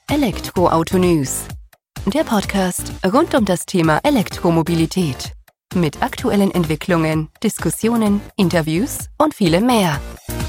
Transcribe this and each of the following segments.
Elektroauto News, der Podcast rund um das Thema Elektromobilität. Mit aktuellen Entwicklungen, Diskussionen, Interviews und vielem mehr.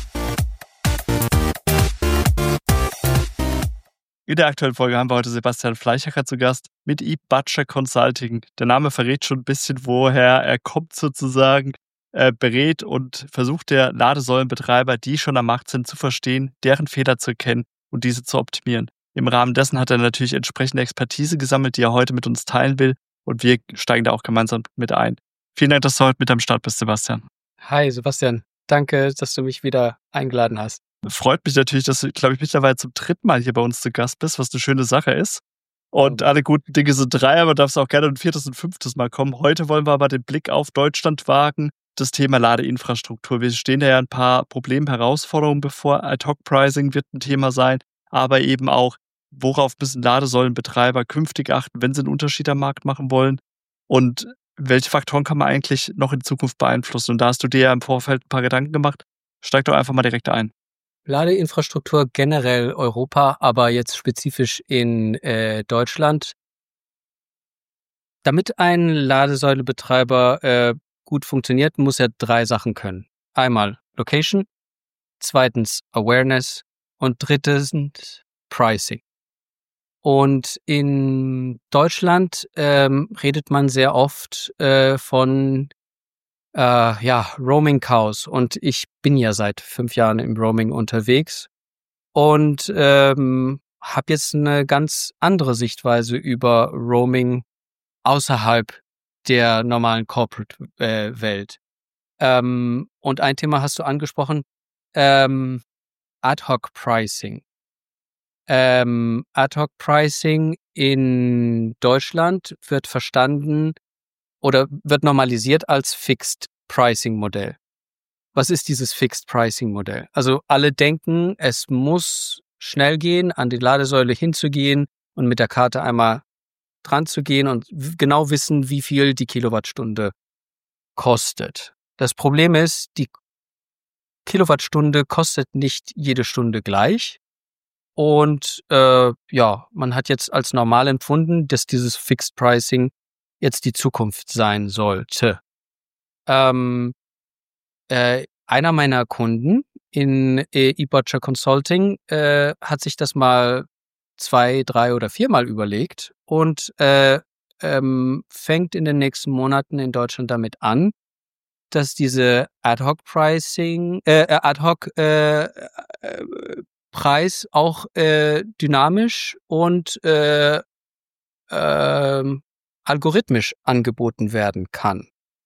In der aktuellen Folge haben wir heute Sebastian Fleichacher zu Gast mit eBudger Consulting. Der Name verrät schon ein bisschen, woher er kommt sozusagen. Er berät und versucht der Ladesäulenbetreiber, die schon am Markt sind, zu verstehen, deren Fehler zu erkennen und diese zu optimieren. Im Rahmen dessen hat er natürlich entsprechende Expertise gesammelt, die er heute mit uns teilen will, und wir steigen da auch gemeinsam mit ein. Vielen Dank, dass du heute mit am Start bist, Sebastian. Hi Sebastian, danke, dass du mich wieder eingeladen hast. Freut mich natürlich, dass du, glaube ich, mittlerweile zum 3. Mal hier bei uns zu Gast bist, was eine schöne Sache ist. Und alle guten Dinge sind 3, aber darfst auch gerne ein 4. und 5. Mal kommen. Heute wollen wir aber den Blick auf Deutschland wagen, das Thema Ladeinfrastruktur. Wir stehen da ja ein paar Probleme, Herausforderungen bevor. Ad-Hoc-Pricing wird ein Thema sein, aber eben auch, worauf müssen Ladesäulenbetreiber künftig achten, wenn sie einen Unterschied am Markt machen wollen, und welche Faktoren kann man eigentlich noch in Zukunft beeinflussen. Und da hast du dir ja im Vorfeld ein paar Gedanken gemacht. Steig doch einfach mal direkt ein. Ladeinfrastruktur generell Europa, aber jetzt spezifisch in Deutschland. Damit ein Ladesäulebetreiber gut funktioniert, muss er 3 Sachen können. Einmal Location, 2. Awareness und 3. Pricing. Und in Deutschland redet man sehr oft von Roaming-Chaos. Und ich bin ja seit 5 Jahren im Roaming unterwegs und habe jetzt eine ganz andere Sichtweise über Roaming außerhalb der normalen Corporate-Welt. Und ein Thema hast du angesprochen, Ad-Hoc-Pricing. Ad-Hoc-Pricing in Deutschland wird verstanden oder wird normalisiert als Fixed-Pricing-Modell. Was ist dieses Fixed-Pricing-Modell? Also alle denken, es muss schnell gehen, an die Ladesäule hinzugehen und mit der Karte einmal dran zu gehen und genau wissen, wie viel die Kilowattstunde kostet. Das Problem ist, die Kilowattstunde kostet nicht jede Stunde gleich. Und man hat jetzt als normal empfunden, dass dieses Fixed Pricing jetzt die Zukunft sein sollte. Einer meiner Kunden in eBudger Consulting hat sich das mal 2, 3 oder 4 Mal überlegt und fängt in den nächsten Monaten in Deutschland damit an, dass diese Ad-Hoc-Pricing, Preis auch dynamisch und algorithmisch angeboten werden kann.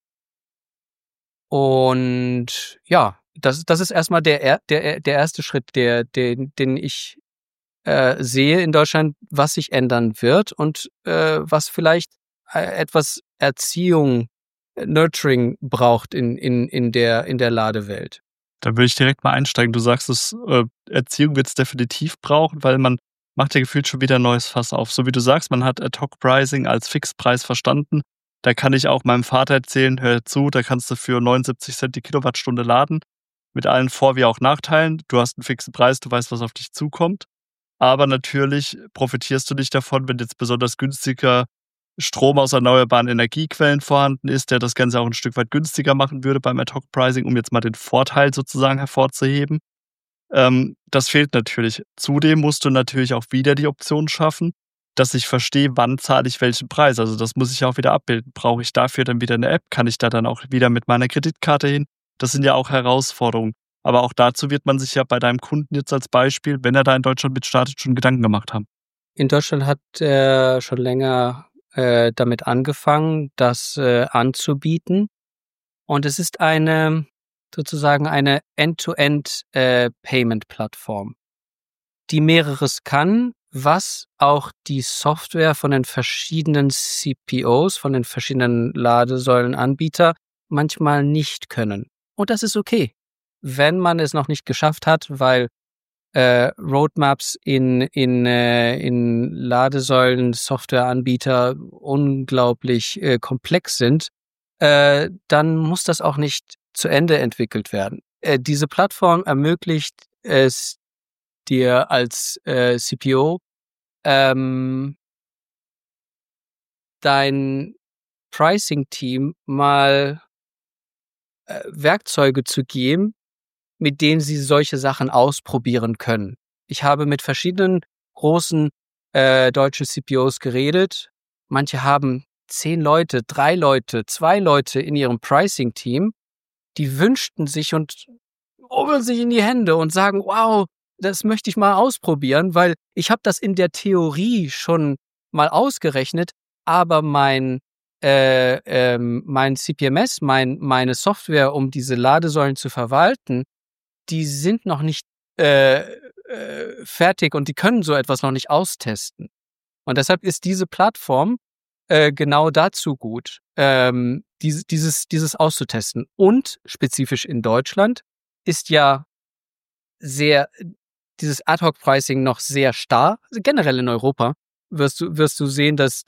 Und ja, das ist erstmal der erste Schritt, den ich sehe in Deutschland, was sich ändern wird und was vielleicht etwas Erziehung, Nurturing braucht in der Ladewelt. Da würde ich direkt mal einsteigen. Du sagst, Erziehung wird es definitiv brauchen, weil man macht ja gefühlt schon wieder ein neues Fass auf. So wie du sagst, man hat Ad-Hoc-Pricing als Fixpreis verstanden. Da kann ich auch meinem Vater erzählen, hör zu, da kannst du für 79 Cent die Kilowattstunde laden. Mit allen Vor- wie auch Nachteilen. Du hast einen fixen Preis, du weißt, was auf dich zukommt. Aber natürlich profitierst du nicht davon, wenn jetzt besonders günstiger Strom aus erneuerbaren Energiequellen vorhanden ist, der das Ganze auch ein Stück weit günstiger machen würde beim Ad-Hoc-Pricing, um jetzt mal den Vorteil sozusagen hervorzuheben. Das fehlt natürlich. Zudem musst du natürlich auch wieder die Option schaffen, dass ich verstehe, wann zahle ich welchen Preis. Also das muss ich auch wieder abbilden. Brauche ich dafür dann wieder eine App? Kann ich da dann auch wieder mit meiner Kreditkarte hin? Das sind ja auch Herausforderungen. Aber auch dazu wird man sich ja bei deinem Kunden jetzt als Beispiel, wenn er da in Deutschland mit startet, schon Gedanken gemacht haben. In Deutschland hat er schon länger damit angefangen, das anzubieten. Und es ist sozusagen eine End-to-End-Payment-Plattform, die mehreres kann, was auch die Software von den verschiedenen CPOs, von den verschiedenen Ladesäulenanbietern manchmal nicht können. Und das ist okay, wenn man es noch nicht geschafft hat, weil Roadmaps in Ladesäulen-Softwareanbieter unglaublich komplex sind, dann muss das auch nicht zu Ende entwickelt werden. Diese Plattform ermöglicht es dir als CPO dein Pricing-Team mal Werkzeuge zu geben, mit denen sie solche Sachen ausprobieren können. Ich habe mit verschiedenen großen deutschen CPOs geredet. Manche haben 10 Leute, 3 Leute, 2 Leute in ihrem Pricing-Team. Die wünschten sich und rubbeln sich in die Hände und sagen, wow, das möchte ich mal ausprobieren, weil ich habe das in der Theorie schon mal ausgerechnet, aber mein CPMS, meine Software, um diese Ladesäulen zu verwalten, die sind noch nicht fertig und die können so etwas noch nicht austesten. Und deshalb ist diese Plattform genau dazu gut, dieses auszutesten. Und spezifisch in Deutschland ist ja dieses Ad-Hoc-Pricing noch sehr starr. Also generell in Europa wirst du sehen, dass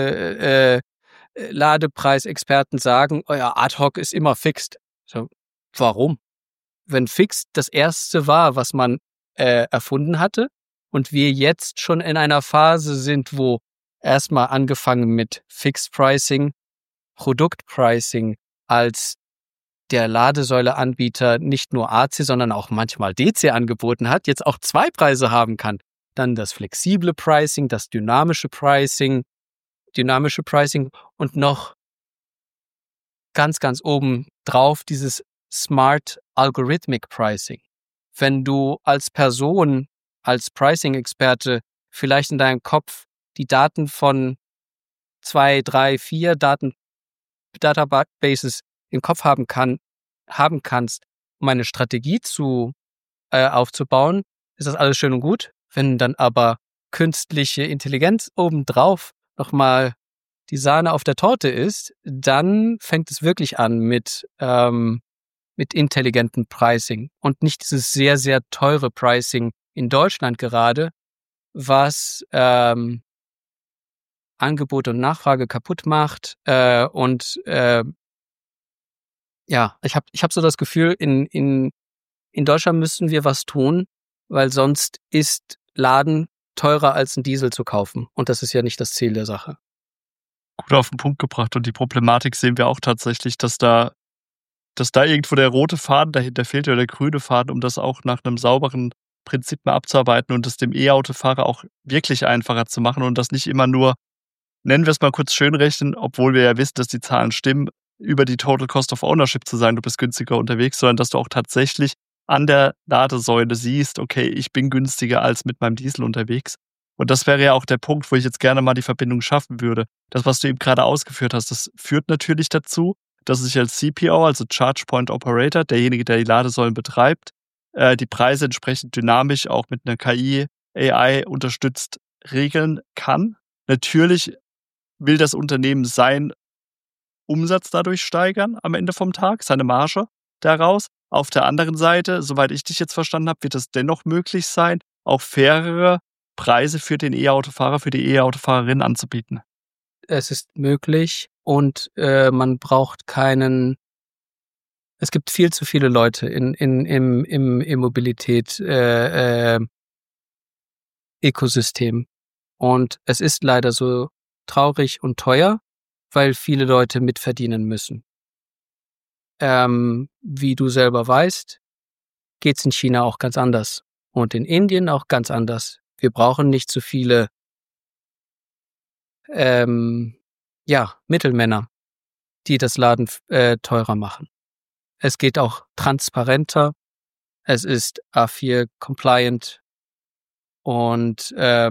Ladepreisexperten sagen, euer Ad-Hoc ist immer fixed. So, warum? Wenn fixed das erste war, was man erfunden hatte und wir jetzt schon in einer Phase sind, wo erstmal angefangen mit Fixed Pricing, Produktpricing als der Ladesäuleanbieter nicht nur AC, sondern auch manchmal DC angeboten hat, jetzt auch 2 Preise haben kann. Dann das flexible Pricing, das dynamische Pricing und noch ganz, ganz oben drauf dieses Smart Algorithmic Pricing. Wenn du als Person, als Pricing-Experte vielleicht in deinem Kopf die Daten von 2, 3, 4 Databases im Kopf haben kannst, um eine Strategie aufzubauen, ist das alles schön und gut. Wenn dann aber künstliche Intelligenz obendrauf nochmal die Sahne auf der Torte ist, dann fängt es wirklich an mit intelligentem Pricing und nicht dieses sehr, sehr teure Pricing in Deutschland gerade, was Angebot und Nachfrage kaputt macht. Ich hab so das Gefühl, in Deutschland müssen wir was tun, weil sonst ist Laden teurer als ein Diesel zu kaufen. Und das ist ja nicht das Ziel der Sache. Gut auf den Punkt gebracht. Und die Problematik sehen wir auch tatsächlich, dass da irgendwo der rote Faden dahinter fehlt oder der grüne Faden, um das auch nach einem sauberen Prinzip mal abzuarbeiten und das dem E-Autofahrer auch wirklich einfacher zu machen und das nicht immer nur, nennen wir es mal kurz schönrechnen, obwohl wir ja wissen, dass die Zahlen stimmen, über die Total Cost of Ownership zu sagen, du bist günstiger unterwegs, sondern dass du auch tatsächlich an der Ladesäule siehst, okay, ich bin günstiger als mit meinem Diesel unterwegs. Und das wäre ja auch der Punkt, wo ich jetzt gerne mal die Verbindung schaffen würde. Das, was du eben gerade ausgeführt hast, das führt natürlich dazu, dass ich als CPO, also Charge Point Operator, derjenige, der die Ladesäulen betreibt, die Preise entsprechend dynamisch auch mit einer KI, AI unterstützt regeln kann. Natürlich will das Unternehmen seinen Umsatz dadurch steigern am Ende vom Tag, seine Marge daraus. Auf der anderen Seite, soweit ich dich jetzt verstanden habe, wird es dennoch möglich sein, auch fairere Preise für den E-Autofahrer, für die E-Autofahrerin anzubieten. Es ist möglich und man braucht es gibt viel zu viele Leute im Mobilität Ökosystem. Und es ist leider so traurig und teuer, weil viele Leute mitverdienen müssen. Wie du selber weißt, geht's in China auch ganz anders und in Indien auch ganz anders. Wir brauchen nicht so viele Mittelmänner, die das Laden teurer machen. Es geht auch transparenter. Es ist A4 compliant und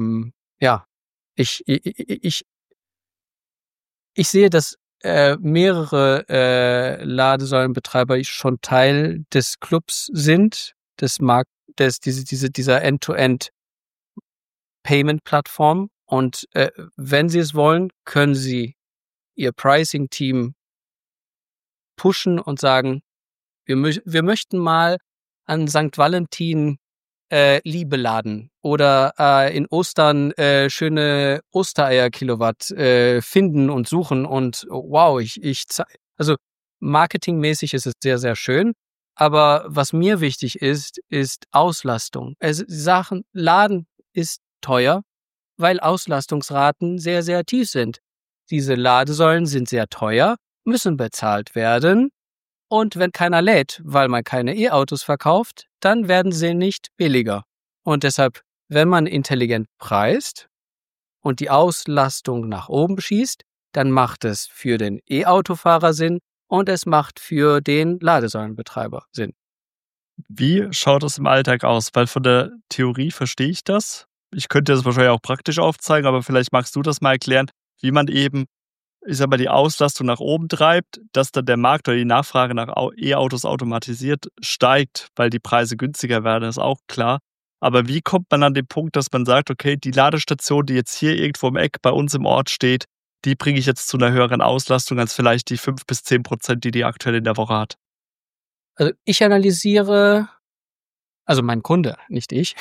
ich sehe, dass mehrere Ladesäulenbetreiber schon Teil des Clubs sind, dieser End-to-End Payment-Plattform. Und wenn sie es wollen, können sie ihr Pricing-Team pushen und sagen, wir möchten mal an St. Valentin Liebe laden oder in Ostern schöne Ostereier-Kilowatt finden und suchen und wow, also marketingmäßig ist es sehr, sehr schön, aber was mir wichtig ist Auslastung. Laden ist teuer weil Auslastungsraten sehr, sehr tief sind. Diese Ladesäulen sind sehr teuer, müssen bezahlt werden. Und wenn keiner lädt, weil man keine E-Autos verkauft, dann werden sie nicht billiger. Und deshalb, wenn man intelligent preist und die Auslastung nach oben schießt, dann macht es für den E-Autofahrer Sinn und es macht für den Ladesäulenbetreiber Sinn. Wie schaut es im Alltag aus? Weil von der Theorie verstehe ich das. Ich könnte das wahrscheinlich auch praktisch aufzeigen, aber vielleicht magst du das mal erklären, wie man eben, ich sag mal, die Auslastung nach oben treibt, dass dann der Markt oder die Nachfrage nach E-Autos automatisiert steigt, weil die Preise günstiger werden, ist auch klar. Aber wie kommt man an den Punkt, dass man sagt, okay, die Ladestation, die jetzt hier irgendwo im Eck bei uns im Ort steht, die bringe ich jetzt zu einer höheren Auslastung als vielleicht die 5-10%, die aktuell in der Woche hat? Also ich analysiere, also mein Kunde, nicht ich,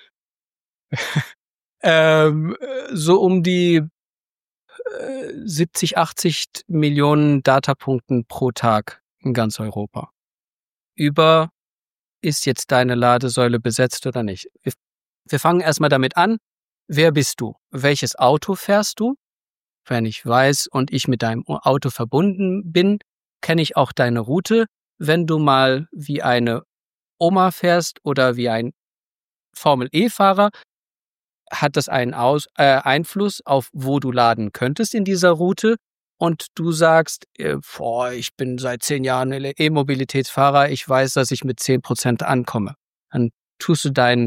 so um die 70, 80 Millionen Datapunkten pro Tag in ganz Europa. Ist jetzt deine Ladesäule besetzt oder nicht? Wir fangen erstmal damit an. Wer bist du? Welches Auto fährst du? Wenn ich weiß und ich mit deinem Auto verbunden bin, kenne ich auch deine Route. Wenn du mal wie eine Oma fährst oder wie ein Formel-E-Fahrer, hat das einen Einfluss auf, wo du laden könntest in dieser Route. Und du sagst, ich bin seit 10 Jahren E-Mobilitätsfahrer, ich weiß, dass ich mit 10% ankomme. Dann tust du deinen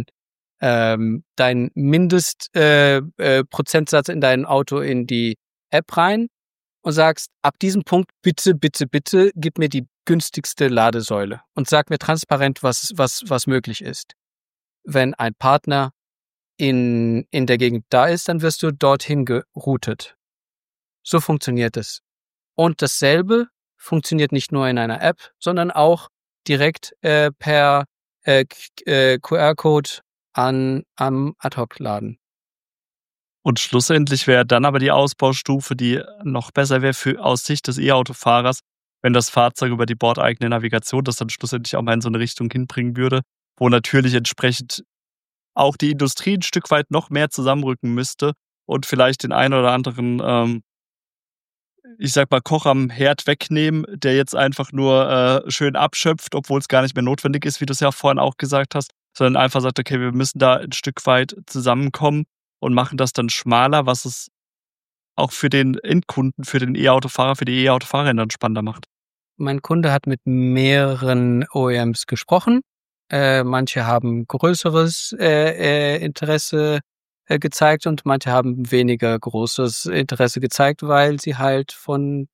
Mindestprozentsatz in dein Auto in die App rein und sagst, ab diesem Punkt bitte, bitte, bitte gib mir die günstigste Ladesäule und sag mir transparent, was möglich ist. Wenn ein Partner in der Gegend da ist, dann wirst du dorthin geroutet. So funktioniert es. Und dasselbe funktioniert nicht nur in einer App, sondern auch direkt per QR-Code am Ad-Hoc-Laden. Und schlussendlich wäre dann aber die Ausbaustufe, die noch besser wäre aus Sicht des E-Autofahrers, wenn das Fahrzeug über die bordeigene Navigation das dann schlussendlich auch mal in so eine Richtung hinbringen würde, wo natürlich entsprechend auch die Industrie ein Stück weit noch mehr zusammenrücken müsste und vielleicht den einen oder anderen, ich sag mal, Koch am Herd wegnehmen, der jetzt einfach nur schön abschöpft, obwohl es gar nicht mehr notwendig ist, wie du es ja vorhin auch gesagt hast, sondern einfach sagt, okay, wir müssen da ein Stück weit zusammenkommen und machen das dann schmaler, was es auch für den Endkunden, für den E-Autofahrer, für die E-Autofahrerin dann spannender macht. Mein Kunde hat mit mehreren OEMs gesprochen. Manche haben größeres Interesse gezeigt und manche haben weniger großes Interesse gezeigt, weil sie halt von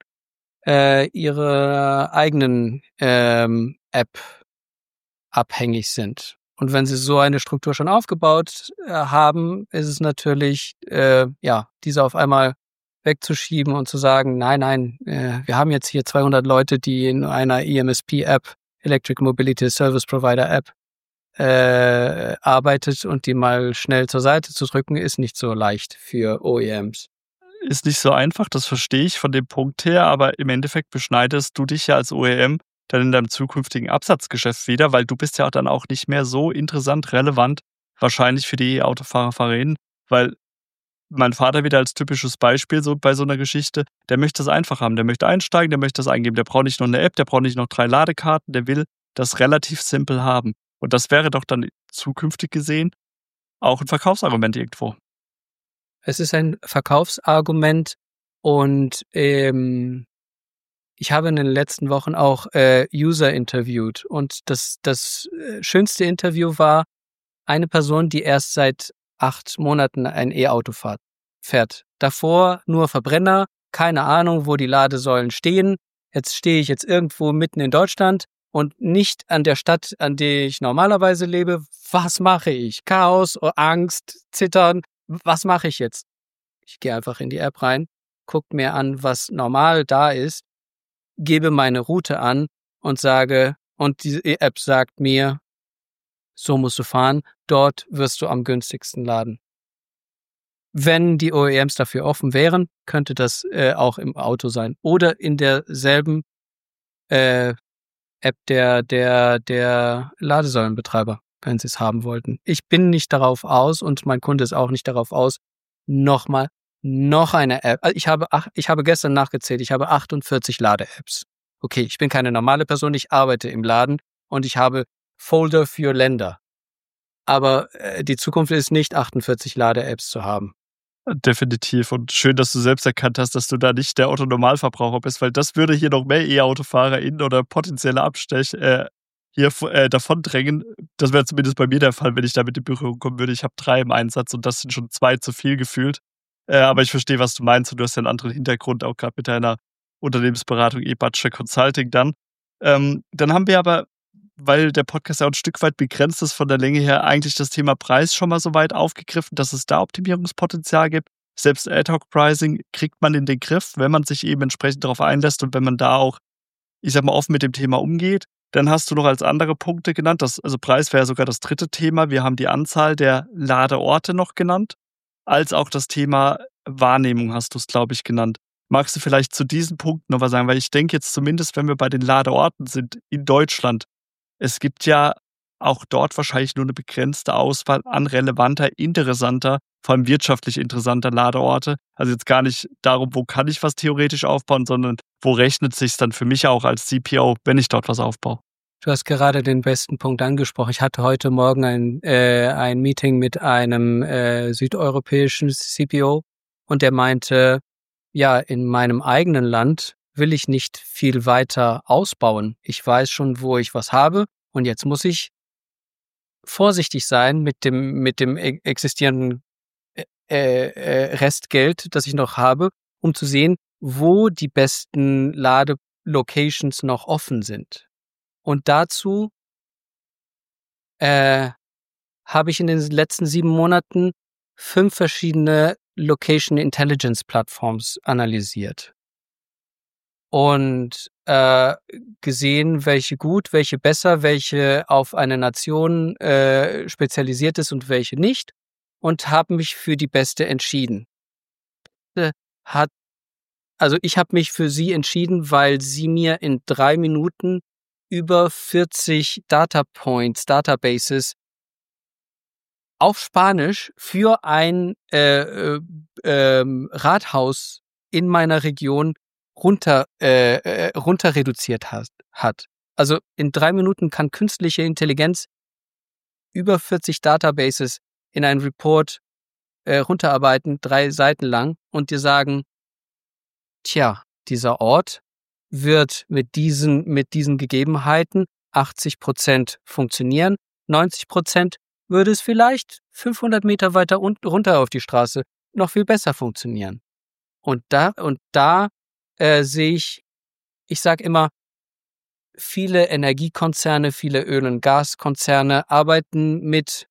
ihrer eigenen App abhängig sind. Und wenn sie so eine Struktur schon aufgebaut haben, ist es natürlich, diese auf einmal wegzuschieben und zu sagen, nein, wir haben jetzt hier 200 Leute, die in einer EMSP-App, Electric Mobility Service Provider App, arbeitet und die mal schnell zur Seite zu drücken, ist nicht so leicht für OEMs. Ist nicht so einfach, das verstehe ich von dem Punkt her, aber im Endeffekt beschneidest du dich ja als OEM dann in deinem zukünftigen Absatzgeschäft wieder, weil du bist ja dann auch nicht mehr so interessant, relevant, wahrscheinlich für die E-Autofahrer, Fahrerinnen, weil mein Vater wieder als typisches Beispiel so bei so einer Geschichte, der möchte es einfach haben, der möchte einsteigen, der möchte das eingeben, der braucht nicht noch eine App, der braucht nicht noch 3 Ladekarten, der will das relativ simpel haben. Und das wäre doch dann zukünftig gesehen auch ein Verkaufsargument irgendwo. Es ist ein Verkaufsargument und ich habe in den letzten Wochen auch User interviewt und das schönste Interview war eine Person, die erst seit 8 Monaten ein E-Auto fährt. Davor nur Verbrenner, keine Ahnung, wo die Ladesäulen stehen. Jetzt stehe ich irgendwo mitten in Deutschland und nicht an der Stadt, an der ich normalerweise lebe. Was mache ich? Chaos, Angst, Zittern. Was mache ich jetzt? Ich gehe einfach in die App rein, gucke mir an, was normal da ist, gebe meine Route an und sage, und die App sagt mir, so musst du fahren, dort wirst du am günstigsten laden. Wenn die OEMs dafür offen wären, könnte das auch im Auto sein oder in derselben App der Ladesäulenbetreiber, wenn sie es haben wollten. Ich bin nicht darauf aus und mein Kunde ist auch nicht darauf aus, nochmal noch eine App. Also ich habe gestern nachgezählt, ich habe 48 Lade-Apps. Okay, ich bin keine normale Person, ich arbeite im Laden und ich habe Folder für Länder. Aber die Zukunft ist nicht, 48 Lade-Apps zu haben. Definitiv. Und schön, dass du selbst erkannt hast, dass du da nicht der Otto-Normalverbraucher bist, weil das würde hier noch mehr E-AutofahrerInnen oder potenzielle davoндrängen. Das wäre zumindest bei mir der Fall, wenn ich damit in Berührung kommen würde. Ich habe 3 im Einsatz und das sind schon 2 zu viel gefühlt. Aber ich verstehe, was du meinst und du hast ja einen anderen Hintergrund, auch gerade mit deiner Unternehmensberatung eBudget Consulting dann. Dann haben wir aber, weil der Podcast ja auch ein Stück weit begrenzt ist von der Länge her, eigentlich das Thema Preis schon mal so weit aufgegriffen, dass es da Optimierungspotenzial gibt. Selbst Ad-Hoc-Pricing kriegt man in den Griff, wenn man sich eben entsprechend darauf einlässt und wenn man da auch, ich sag mal, offen mit dem Thema umgeht. Dann hast du noch als andere Punkte genannt, also Preis wäre sogar das 3. Thema. Wir haben die Anzahl der Ladeorte noch genannt, als auch das Thema Wahrnehmung hast du es, glaube ich, genannt. Magst du vielleicht zu diesen Punkten noch was sagen? Weil ich denke jetzt zumindest, wenn wir bei den Ladeorten sind in Deutschland, es gibt ja auch dort wahrscheinlich nur eine begrenzte Auswahl an relevanter, interessanter, vor allem wirtschaftlich interessanter Ladeorte. Also jetzt gar nicht darum, wo kann ich was theoretisch aufbauen, sondern wo rechnet sich's dann für mich auch als CPO, wenn ich dort was aufbaue. Du hast gerade den besten Punkt angesprochen. Ich hatte heute Morgen ein Meeting mit einem südeuropäischen CPO und der meinte, ja, in meinem eigenen Land will ich nicht viel weiter ausbauen. Ich weiß schon, wo ich was habe und jetzt muss ich vorsichtig sein mit dem existierenden Restgeld, das ich noch habe, um zu sehen, wo die besten Ladelocations noch offen sind. Und dazu habe ich in den letzten 7 Monaten 5 verschiedene Location Intelligence Plattforms analysiert und gesehen, welche gut, welche besser, welche auf eine Nation spezialisiert ist und welche nicht, und habe mich für die beste entschieden. Ich habe mich für sie entschieden, weil sie mir in 3 Minuten über 40 Databases auf Spanisch für ein Rathaus in meiner Region runter reduziert hat. Also in 3 Minuten kann künstliche Intelligenz über 40 Databases in einen Report runterarbeiten, 3 Seiten lang, und dir sagen, tja, dieser Ort wird mit diesen Gegebenheiten 80% funktionieren, 90% würde es vielleicht 500 Meter weiter runter auf die Straße noch viel besser funktionieren. Und da sehe ich sage immer, viele Energiekonzerne, viele Öl- und Gaskonzerne arbeiten mit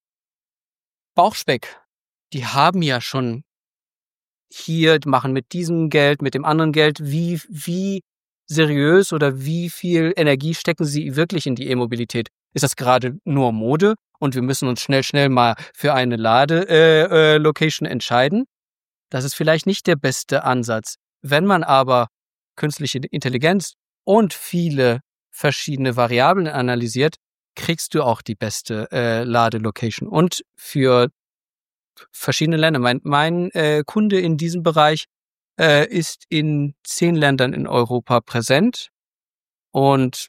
Bauchspeck. Die haben ja schon hier, machen mit diesem Geld, mit dem anderen Geld, wie seriös oder wie viel Energie stecken sie wirklich in die E-Mobilität? Ist das gerade nur Mode und wir müssen uns schnell mal für eine Ladelocation entscheiden? Das ist vielleicht nicht der beste Ansatz. Wenn man aber künstliche Intelligenz und viele verschiedene Variablen analysiert, kriegst du auch die beste Ladelocation. Und für verschiedene Länder. Mein Kunde in diesem Bereich ist in 10 Ländern in Europa präsent und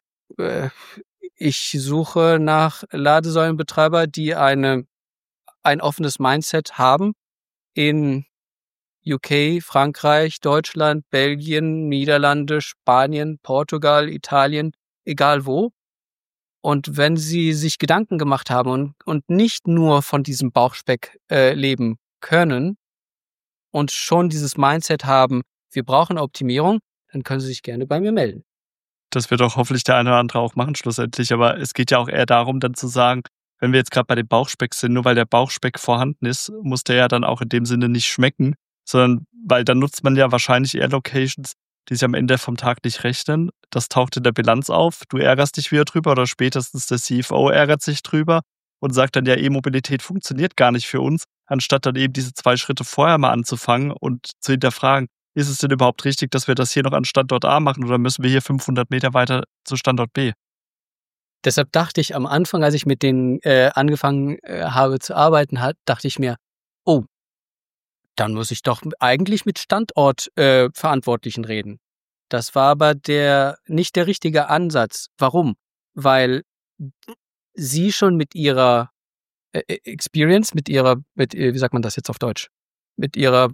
ich suche nach Ladesäulenbetreiber, die ein offenes Mindset haben in UK, Frankreich, Deutschland, Belgien, Niederlande, Spanien, Portugal, Italien, egal wo. Und wenn sie sich Gedanken gemacht haben und nicht nur von diesem Bauchspeck leben können und schon dieses Mindset haben, wir brauchen Optimierung, dann können sie sich gerne bei mir melden. Das wird auch hoffentlich der eine oder andere auch machen schlussendlich. Aber es geht ja auch eher darum, dann zu sagen, wenn wir jetzt gerade bei dem Bauchspeck sind, nur weil der Bauchspeck vorhanden ist, muss der ja dann auch in dem Sinne nicht schmecken, sondern weil dann nutzt man ja wahrscheinlich eher Locations, die sich am Ende vom Tag nicht rechnen. Das taucht in der Bilanz auf. Du ärgerst dich wieder drüber oder spätestens der CFO ärgert sich drüber und sagt dann, ja, E-Mobilität funktioniert gar nicht für uns, anstatt dann eben diese 2 Schritte vorher mal anzufangen und zu hinterfragen, ist es denn überhaupt richtig, dass wir das hier noch an Standort A machen oder müssen wir hier 500 Meter weiter zu Standort B? Deshalb dachte ich am Anfang, als ich mit denen angefangen habe zu arbeiten, dachte ich mir, oh, dann muss ich doch eigentlich mit Standortverantwortlichen reden. Das war aber nicht der richtige Ansatz. Warum? Weil sie schon mit ihrer Experience, wie sagt man das jetzt auf Deutsch? Mit ihrer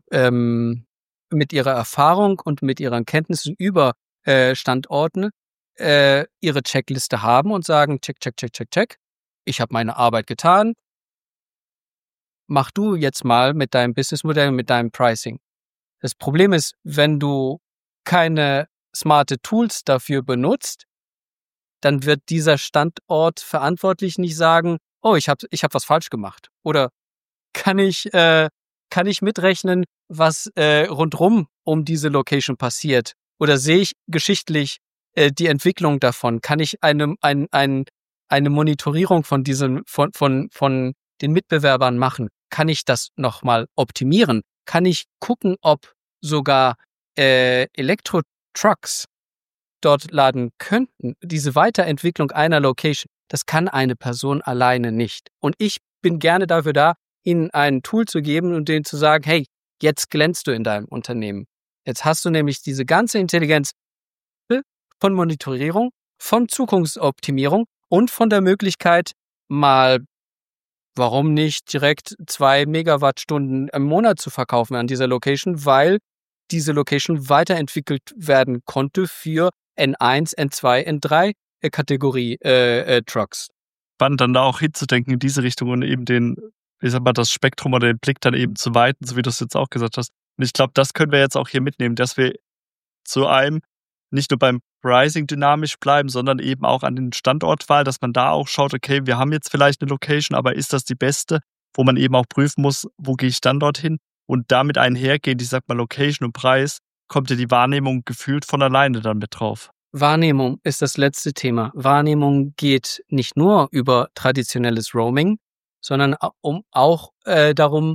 Erfahrung und mit ihren Kenntnissen über Standorten ihre Checkliste haben und sagen, check. Ich habe meine Arbeit getan. Mach du jetzt mal mit deinem Businessmodell, mit deinem Pricing. Das Problem ist, wenn du keine smarte Tools dafür benutzt, dann wird dieser Standort verantwortlich nicht sagen, oh, ich hab was falsch gemacht. Oder kann ich mitrechnen, was rundrum um diese Location passiert? Oder sehe ich geschichtlich die Entwicklung davon? Kann ich eine Monitorierung von den Mitbewerbern machen? Kann ich das nochmal optimieren? Kann ich gucken, ob sogar Elektro-Trucks dort laden könnten? Diese Weiterentwicklung einer Location, das kann eine Person alleine nicht. Und ich bin gerne dafür da, ihnen ein Tool zu geben und denen zu sagen, hey, jetzt glänzt du in deinem Unternehmen. Jetzt hast du nämlich diese ganze Intelligenz von Monitorierung, von Zukunftsoptimierung und von der Möglichkeit, mal, warum nicht direkt 2 Megawattstunden im Monat zu verkaufen an dieser Location, weil diese Location weiterentwickelt werden konnte für N1, N2, N3 Kategorie Trucks. Spannend, dann da auch hinzudenken in diese Richtung und eben das Spektrum oder den Blick dann eben zu weiten, so wie du es jetzt auch gesagt hast. Und ich glaube, das können wir jetzt auch hier mitnehmen, dass wir zu einem nicht nur beim Pricing dynamisch bleiben, sondern eben auch an den Standortwahl, dass man da auch schaut, okay, wir haben jetzt vielleicht eine Location, aber ist das die beste, wo man eben auch prüfen muss, wo gehe ich dann dorthin? Und damit einhergehend, ich sag mal Location und Preis, kommt ja die Wahrnehmung gefühlt von alleine dann mit drauf. Wahrnehmung ist das letzte Thema. Wahrnehmung geht nicht nur über traditionelles Roaming, sondern auch darum,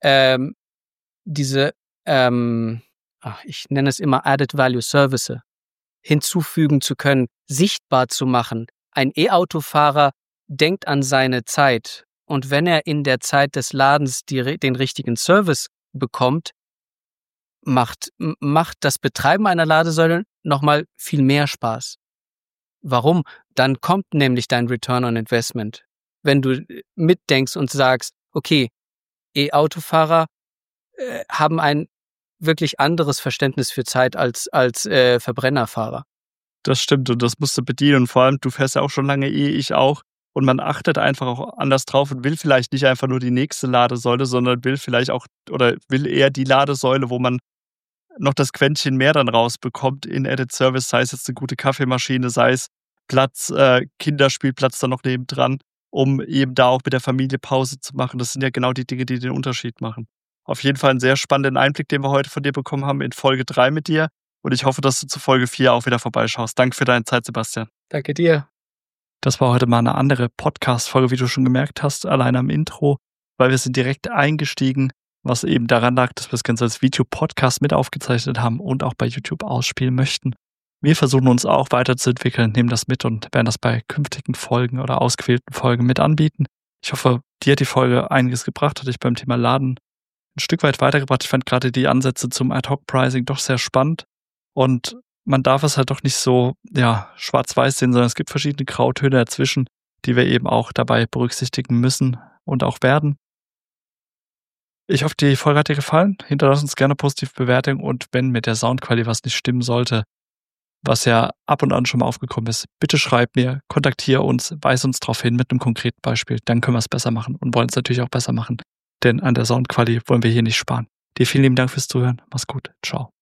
diese, ich nenne es immer Added Value Service, hinzufügen zu können, sichtbar zu machen. Ein E-Autofahrer denkt an seine Zeit und wenn er in der Zeit des Ladens den richtigen Service bekommt, macht das Betreiben einer Ladesäule nochmal viel mehr Spaß. Warum? Dann kommt nämlich dein Return on Investment. Wenn du mitdenkst und sagst, okay, E-Autofahrer haben ein wirklich anderes Verständnis für Zeit als Verbrennerfahrer. Das stimmt und das musst du bedienen und vor allem, du fährst ja auch schon lange ich auch und man achtet einfach auch anders drauf und will vielleicht nicht einfach nur die nächste Ladesäule, sondern will eher die Ladesäule, wo man noch das Quäntchen mehr dann rausbekommt in Added Service, sei es jetzt eine gute Kaffeemaschine, sei es Platz, Kinderspielplatz dann noch nebendran, um eben da auch mit der Familie Pause zu machen. Das sind ja genau die Dinge, die den Unterschied machen. Auf jeden Fall einen sehr spannenden Einblick, den wir heute von dir bekommen haben in Folge 3 mit dir. Und ich hoffe, dass du zu Folge 4 auch wieder vorbeischaust. Danke für deine Zeit, Sebastian. Danke dir. Das war heute mal eine andere Podcast-Folge, wie du schon gemerkt hast, allein am Intro, weil wir sind direkt eingestiegen, was eben daran lag, dass wir das Ganze als Video-Podcast mit aufgezeichnet haben und auch bei YouTube ausspielen möchten. Wir versuchen uns auch weiterzuentwickeln, nehmen das mit und werden das bei künftigen Folgen oder ausgewählten Folgen mit anbieten. Ich hoffe, dir hat die Folge einiges gebracht, hat dich beim Thema Laden ein Stück weit weitergebracht. Ich fand gerade die Ansätze zum Ad-Hoc-Pricing doch sehr spannend und man darf es halt doch nicht so schwarz-weiß sehen, sondern es gibt verschiedene Grautöne dazwischen, die wir eben auch dabei berücksichtigen müssen und auch werden. Ich hoffe, die Folge hat dir gefallen. Hinterlass uns gerne positive Bewertungen und wenn mit der Soundqualität was nicht stimmen sollte, was ja ab und an schon mal aufgekommen ist, bitte schreib mir, kontaktiere uns, weise uns darauf hin mit einem konkreten Beispiel. Dann können wir es besser machen und wollen es natürlich auch besser machen. Denn an der Soundqualität wollen wir hier nicht sparen. Dir vielen lieben Dank fürs Zuhören. Mach's gut. Ciao.